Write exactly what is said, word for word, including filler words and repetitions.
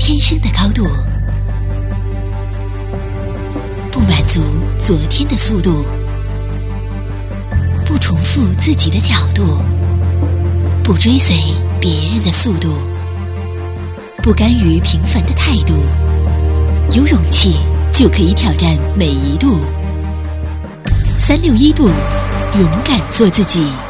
天生的高度，不满足昨天的速度，不重复自己的角度，不追随别人的速度，不甘于平凡的态度，有勇气就可以挑战每一度。三六一度，勇敢做自己。